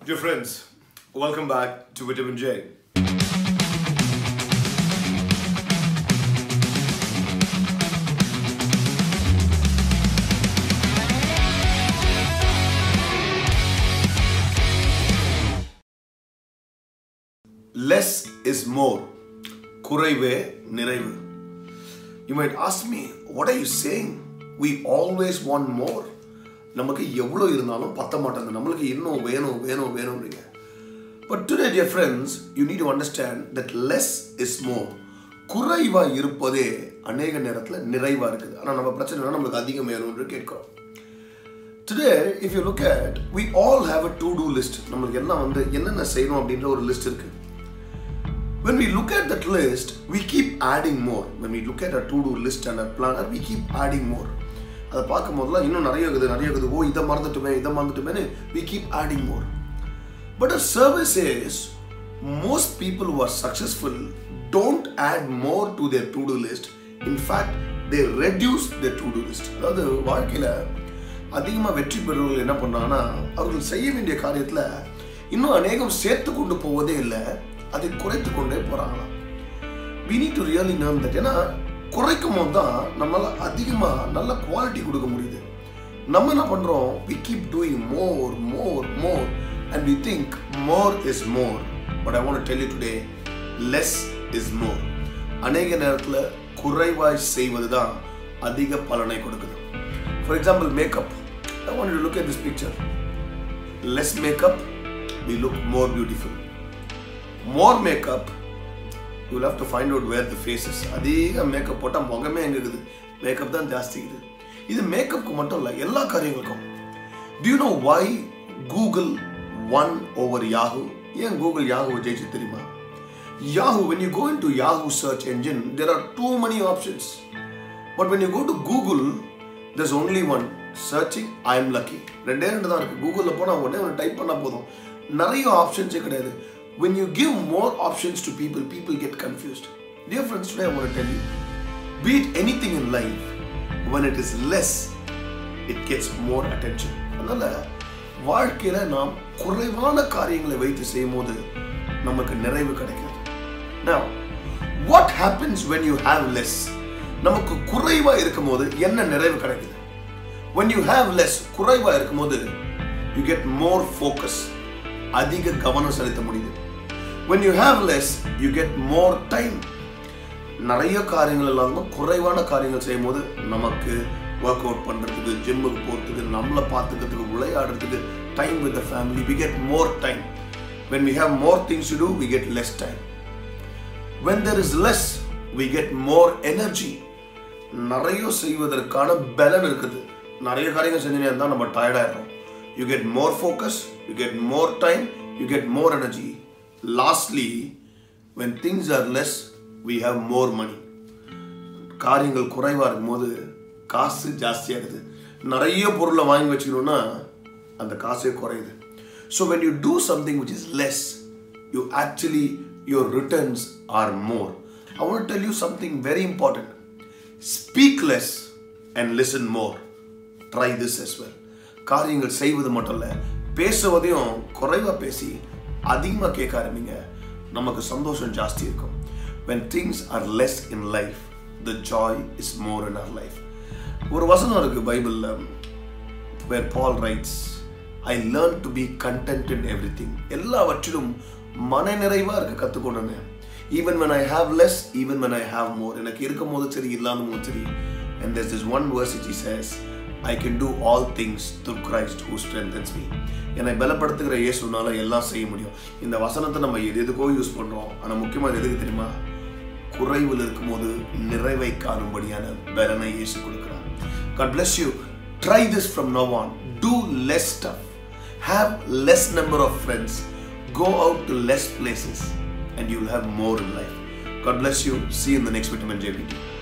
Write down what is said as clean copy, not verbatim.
Dear friends, welcome back to Vitamin J. Less is more. Kuraive niraivu. You might ask me, what are you saying? We always want more. நமக்கு எவ்வளோ இருந்தாலும் பத்த மாட்டாங்க. நம்மளுக்கு இன்னும் வேணும்ன்றீங்க. But today, dear friends, you need to understand that less is more. குறைவா இருப்பதே அநேக நேரத்தில் நிறைவா இருக்குது. ஆனால் நம்ம பிரச்சனை நம்மளுக்கு அதிகம் வேணும்னு கேட்கிறோம். Today, if you look at, we all have a to-do list. நம்மளுக்கு எல்லாம் என்னென்ன செய்யணும் அப்படின்ற ஒரு லிஸ்ட் இருக்கு. When we look at that list, we keep adding more. When we look at a to-do list and a planner, we keep adding more. அதை பார்க்கும் போதெல்லாம் இன்னும் நிறைய இருக்குது இதை மறந்துட்டுமே we keep adding more. But a survey says most people who are successful don't add more to their to-do list. In fact, they reduce their to-do list. அதாவது வாழ்க்கையில் அதிகமாக வெற்றி பெறுவர்கள் என்ன பண்ணாங்கன்னா அவர்கள் செய்ய வேண்டிய காரியத்தில் இன்னும் அநேகம் சேர்த்து கொண்டு போவதே இல்லை, அதை குறைத்து கொண்டே போகிறாங்களாம். We need to really learn that. ஏன்னா குறைக்கும் போது தான் நம்மளால் அதிகமாக நல்ல குவாலிட்டி கொடுக்க முடியுது. நம்ம என்ன பண்ணுறோம்? we keep doing more and we think more is more. But I want to tell you today, less is more. அநேக நேரத்தில் குறைவாய் செய்வது தான் அதிக பலனை கொடுக்குது. For example, makeup. I want you to look at this picture. Less makeup, we look more beautiful. More makeup, you will have to find out where the face is. அதிக makeup போட்டால் முகமே எங்கே இருக்குது? மேக்கப் தான் ஜாஸ்தி இருக்குது. இது மேக்கப்புக்கு மட்டும் இல்லை, எல்லா காரியங்களுக்கும். Do you know why Google won over Yahoo? ஏன் Google Yahoo ஜெயிச்சு தெரியுமா? Yahoo, when you go into Yahoo search engine, there are too many options. But when you go to Google, there's only one. Searching, I am lucky. ரெண்டே தான் இருக்குது. கூகுளில் போனால் உடனே type பண்ணால் போதும். நிறைய ஆப்ஷன்ஸே கிடையாது. When you give more options to people, people get confused. Dear friends, today I want to tell you, be it anything in life, when it is less, it gets more attention. அதனால் வாழ்க்கையில் நாம் குறைவான காரியங்களை வைத்து செய்யும் போது நமக்கு நிறைவு கிடைக்கிறது. Now, what happens when you have less? நமக்கு குறைவா இருக்கும் போது என்ன நிறைவு கிடைக்குது? When you have less, குறைவா இருக்கும் போது you get more focus. அதிக கவனம் செலுத்த முடியுது. When you have less, you get more time. நிறைய காரியங்கள் இல்லாமல் குறைவான காரியங்கள் செய்யும் போது நமக்கு ஒர்க் அவுட் பண்ணுறதுக்கு, ஜிம்முக்கு போகிறதுக்கு, நம்மளை பார்த்துக்கிறதுக்கு, விளையாடுறதுக்கு, time with the family, we get more time. When we have more things to do, we get less time. When there is less, we get more energy. நிறைய செய்வதற்கான பலன் இருக்குது. நிறைய காரியங்கள் செஞ்சுனே இருந்தால் நம்ம டயர்டாயிடுறோம். You get more focus, you get more time, you get more energy. Lastly, when things are less, we have more money. காரியங்கள் குறைவாக இருக்கும்போது காசு ஜாஸ்தியாகுது. நிறைய பொருளை வாங்கி வச்சுக்கணும்னா அந்த காசே குறையுது. So when you do something which is less, your returns are more. I want to tell you something very important. Speak less and listen more. Try this as well. காரியங்கள் செய்வது மட்டும் இல்லை, பேசுவதையும் குறைவாக பேசி அதிகமாக கேட்க ஆரம்பிங்க. நமக்கு சந்தோஷம் ஜாஸ்தி இருக்கும். When things are less in life, the joy is more in our life. ஒரு வசனம் இருக்குது பைபிளில், where Paul writes, I learned to be content in everything. எல்லாவற்றிலும் மன நிறைவாக இருக்க கற்றுக்கொண்டேன். Even when I have less, even when I have more. எனக்கு இருக்கும் போது சரி, இல்லாத போது சரி. And there's this one verse which he says, I can do all things through Christ who strengthens me. என்னை பலப்படுத்துகிற இயேசுனால எல்லாம் செய்ய முடியும். இந்த வசனத்தை நம்ம எதுக்கோ யூஸ் பண்ணுறோம். ஆனால் முக்கியமாக எதுக்கு தெரியுமா? குறைவில் இருக்கும்போது நிறைவை காணும்படியான பலனை இயேசு கொடுக்கிறார். God bless you. Try this from now on. Do less stuff. Have less number of friends. Go out to less places and you'll have more in life. God bless you. See you in the next Vitamin J video.